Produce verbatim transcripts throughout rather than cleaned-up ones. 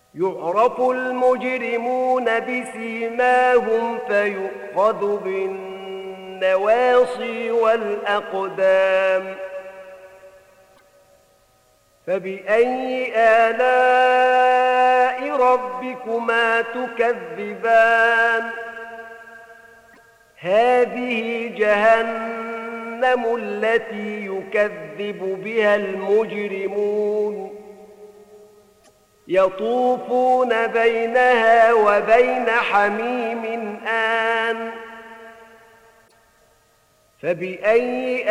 يعرف المجرمون بسيماهم فيؤخذ بالنواصي والأقدام فبأي آلاء ربكما تكذبان هذه جهنم التي يكذب بها المجرمون يطوفون بينها وبين حميم آن فبأي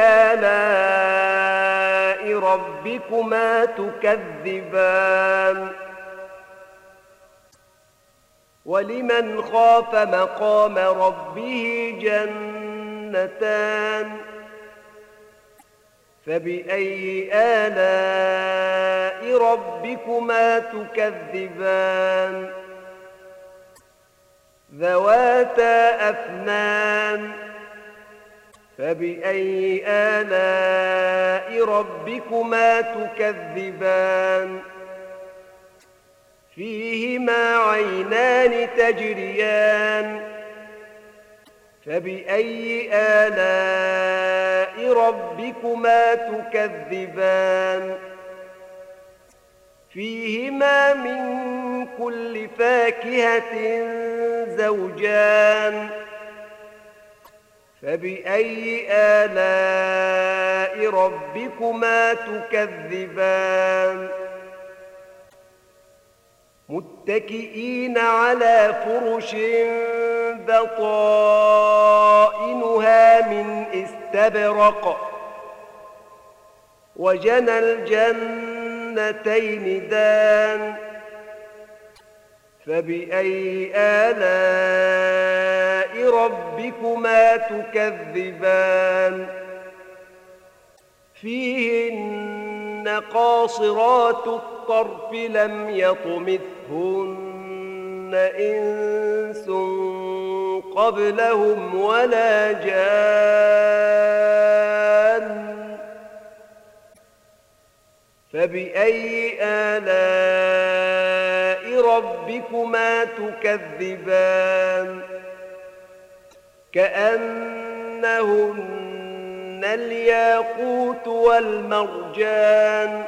آلاء ربكما تكذبان ولمن خاف مقام ربه جنتان فبأي آلاء ربكما تكذبان ذواتا أفنان فبأي آلاء ربكما تكذبان فيهما عينان تجريان فبأي آلاء ربكما تكذبان فيهما من كل فاكهة زوجان فبأي آلاء ربكما تكذبان متكئين على فرش بطائنها من استبرق وجنى الجنتين دان فبأي آلاء ربكما تكذبان فيهن قاصرات الطرف لم يطمثهن إنس قبلهم ولا جان فبأي آلاء ربكما تكذبان كأنهن الياقوت والمرجان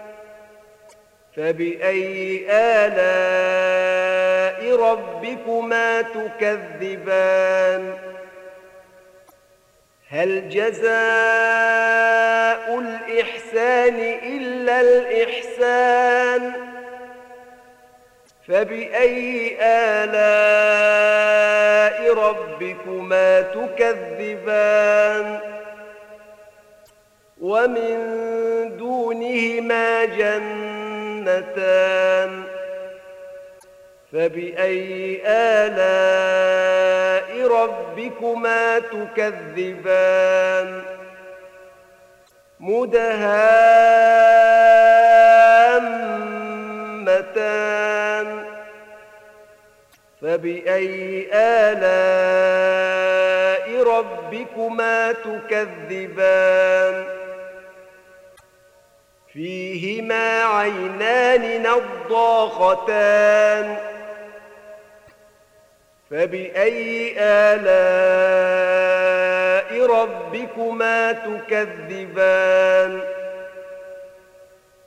فبأي آلاء ربكما تكذبان هل جزاء الإحسان إلا الإحسان فبأي آلاء ربكما تكذبان ومن دونهما جنتان فبأي آلاء ربكما تكذبان مدهامتان فبأي آلاء ربكما تكذبان فيهما عينان نضاختان فبأي آلاء ربكما تكذبان